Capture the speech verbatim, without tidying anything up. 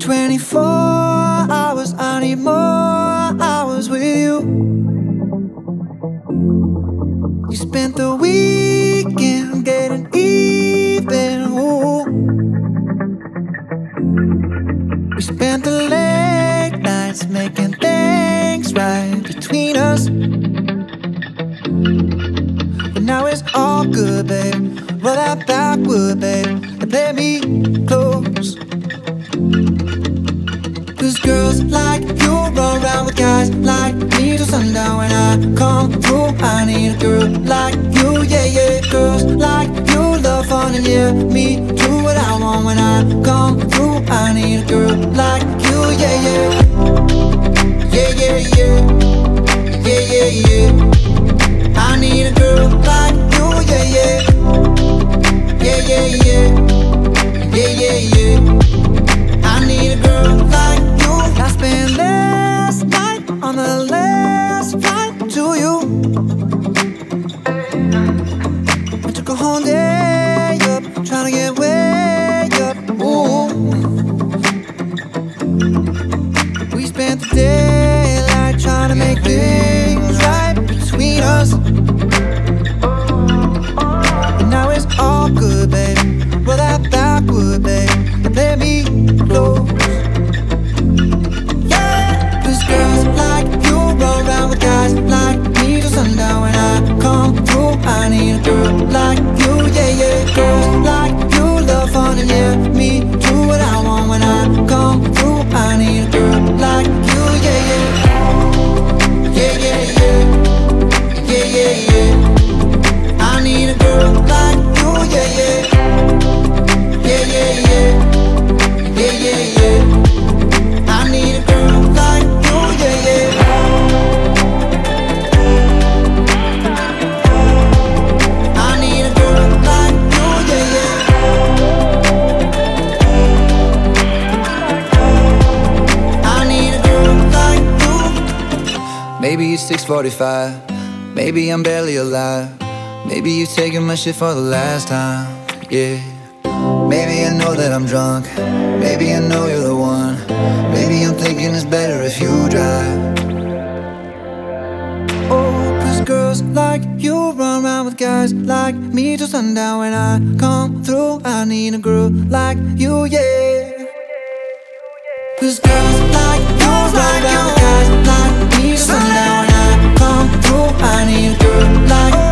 twenty-four hours, I need more hours with you. You spent the weekend getting even, ooh. We spent the late nights making things right between us. But now it's all good, babe. Roll that backward, babe, and play me close. Cause girls like you run around with guys like me till sundown. When I come through, I need a girl like you, yeah, yeah. Girls like you love fun and yeah, me do what I want. When I come through, I need a girl like you, yeah, yeah. Yeah, yeah, yeah. Yeah, yeah, yeah. I need a girl like you, yeah, yeah. Yeah, yeah, yeah. Yeah, yeah, yeah. I need a girl like you. I spent last night on the last flight to you. I took a whole day up, trying to get way up, ooh. We spent the daylight trying to make things right between us. And now it's all good, babe. Roll that backward, babe, and play me close. Yeah, cause girls like you roll around with guys like me till sundown. When I come through, I need a girl like you, yeah, yeah. Girls like you love fun and yeah, me do what I want. When I come through, I need a girl like you, yeah, yeah. Yeah, yeah, yeah. Yeah, yeah, yeah. I need a girl like you, yeah, yeah. Yeah, yeah, yeah. Yeah, yeah, yeah. I need a girl like you, yeah, yeah. I need a girl like you, yeah, yeah. I need a girl like you. Maybe it's six forty-five. Maybe I'm barely alive. Maybe you taking my shit for the last time, yeah. Maybe I know that I'm drunk. Maybe I know you're the one. Maybe I'm thinking it's better if you drive. Oh, cause girls like you run around with guys like me till sundown. When I come through, I need a girl like you, yeah. Cause girls like you run around with guys like me till sundown. When I come through, I need a girl like you.